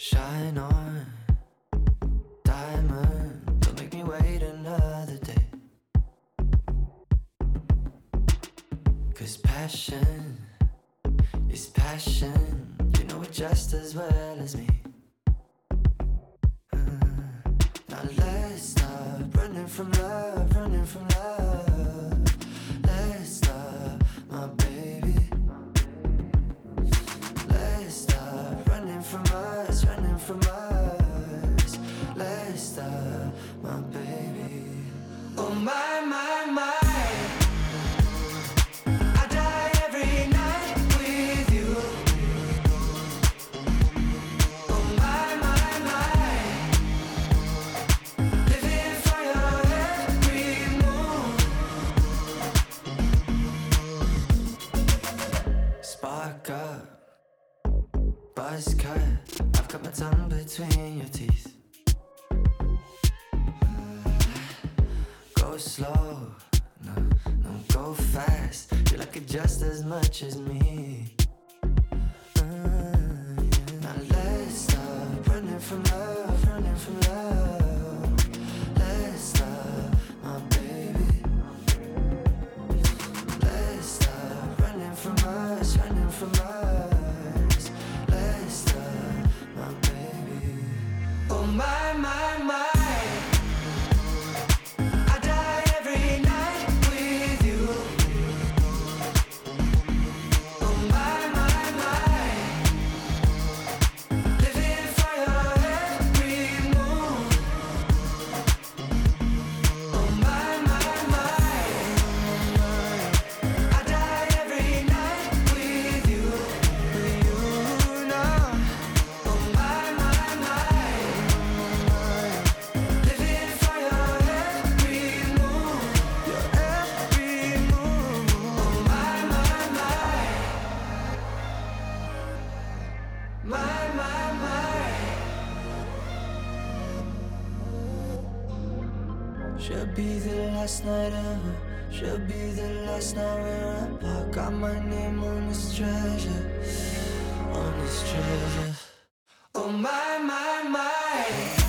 Shine on, diamond, don't make me wait another day. 'Cause passion is passion, you know it just as well as me. Now let's stop running from love, running from love. Let's stop, my baby. Let's stop running from us, running from us. Let's stop, my baby. Oh my, my, my. I die every night with you. Oh my, my, my. Living for your every move. Spark up, buzz cut. I've got my tongue between your teeth. Go slow, no, no, go fast. You like it just as much as me. Now let's stop running from love, running from love. Let's stop, my baby. Let's stop running from us, running from us. Let's stop, my baby. Oh my, my, my. I die every night with you. Oh my, my, my. Living for your every move. Oh my, my, my. I die every night with you now. Oh my, my, my. Living for your every move, your every move. Oh my, my, my. My, my, my. Should be the last night ever. Should be the last night we're apart. Got my name on this treasure, on this treasure. Oh my, my, my.